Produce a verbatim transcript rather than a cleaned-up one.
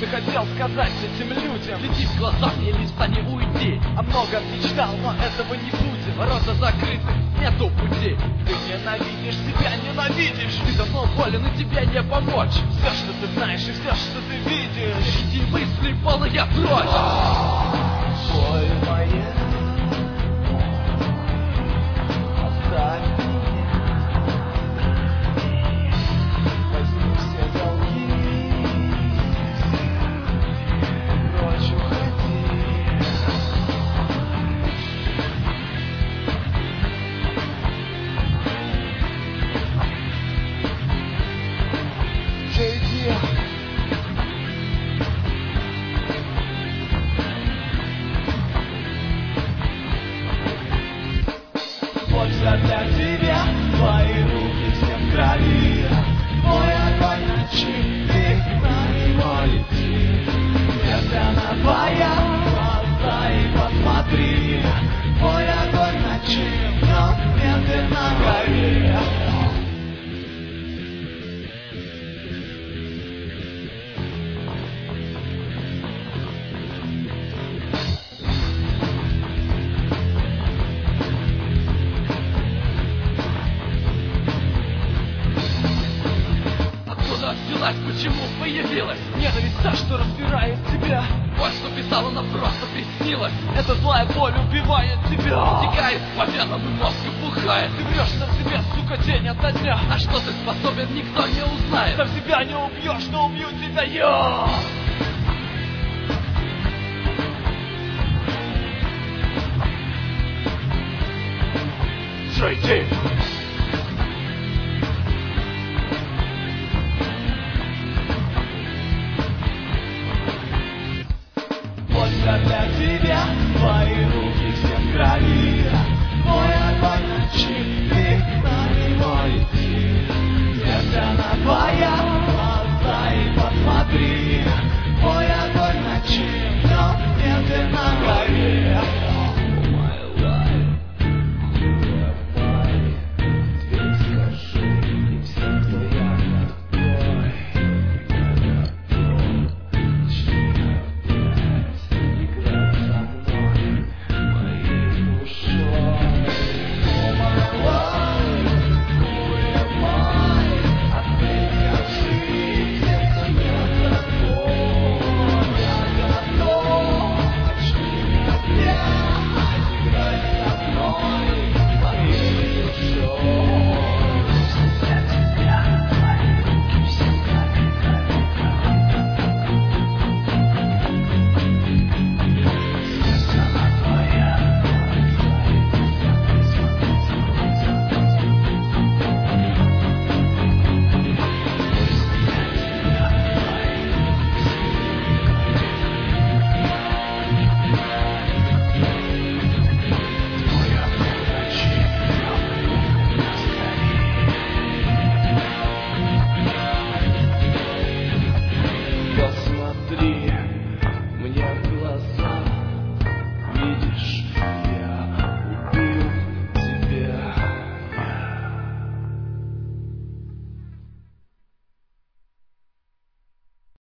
хотел сказать этим людям? Гляди в глаза мне, листа, не уйди. О многом мечтал, но этого не будет. Ворота закрыты, нету пути. Ты ненавидишь себя, ненавидишь. Ты давно болен, и тебе не помочь. Все, что ты знаешь, и все, что ты видишь. Иди мысли полная прочь. Боль моя, оставь меня. Возьми все долги, прочь уходи. Уйди. Польза для тебя, твои руки все в крови. Твой огонь ночи, ты на него лети. Медленно твоя глаза и посмотри. Твой огонь ночи, но медленно гори. Взялась, почему появилась? Ненависть та, что разбирает тебя. Вот что писала, она просто приснилась. Эта злая боль убивает тебя. Текает по венам и мозг опухает. Ты врешь сам себе, сука, день ото дня. На что ты способен, никто не узнает. Сам себя не убьешь, но убью тебя я. Джей Ди.